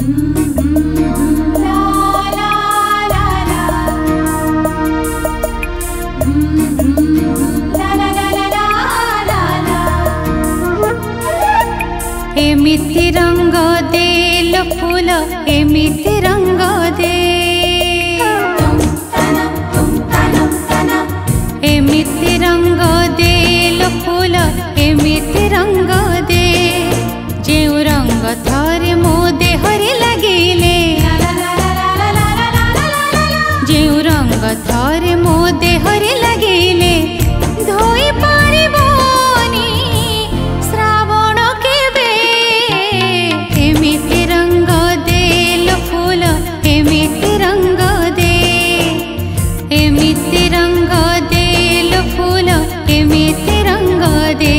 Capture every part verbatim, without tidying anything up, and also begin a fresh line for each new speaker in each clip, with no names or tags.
एमिति रंग दे लो फूल एमिति रंग दे एमिति रंग दे लो फूल एमिति रंग दे जेउ रंग थरे मो देहरे लगिले जेउ रंग थरे मो देहरे लगिले धोई पारिबोनी श्रावण केबे एमिति रंग दे लो फूल एमिति रंग दे एमिति रंग दे लो फूल एमिति रंग दे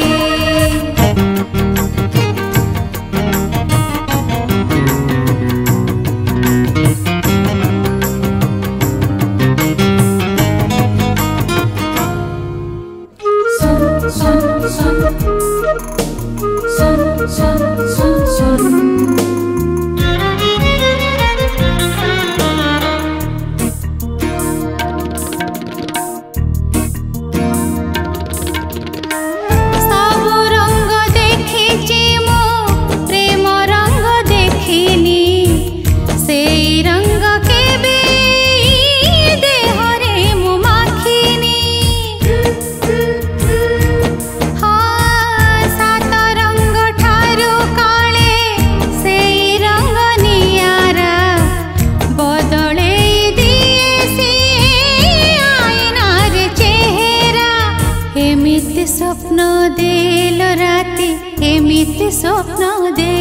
स्वप्न दे लो राती एमिति स्वप्न दे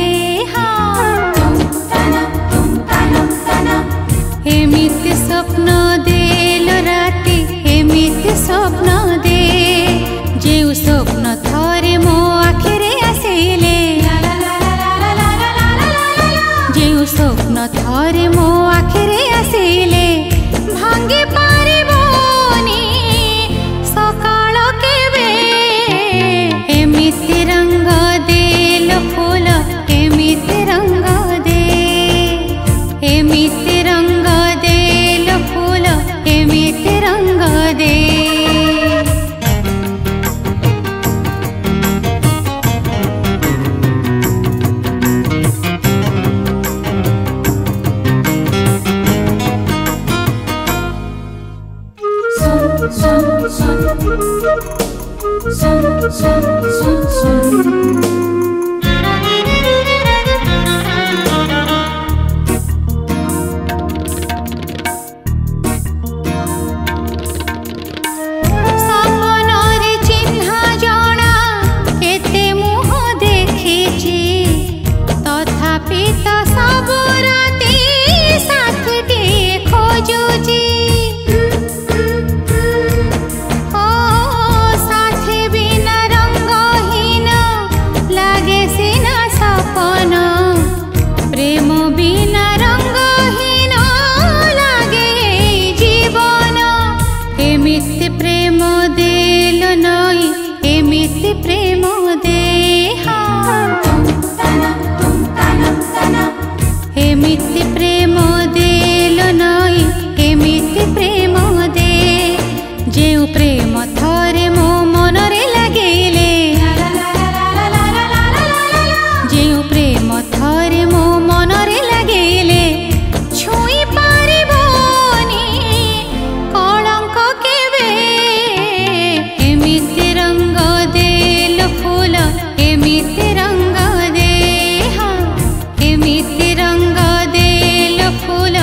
एमिति स्वप्न दे लो राती एमिति स्वप्न दे जेउ स्वप्न थरे मो आखिरे आसिले जेउ स्वप्न थरे मो आखिरे आसिले भांगी पारिबोनी सकाळ केबे एमिति रंग दे लो फूल एमिति रंग दे एमिति रंग दे लो फूल एमिति रंग दे एमिति प्रेम दे लो नई एमिति प्रेम दे एमिति प्रेम दे लो नई एमिति प्रेम दे जेउ प्रेम थरे मो मनरे लगिले जेउ प्रेम थरे मो मनरे लगिले छुई पारिबोनी कलंक केबे एमिति रंग दे लो फूल एमिति रंग दे एमिति रंग दे लो फूल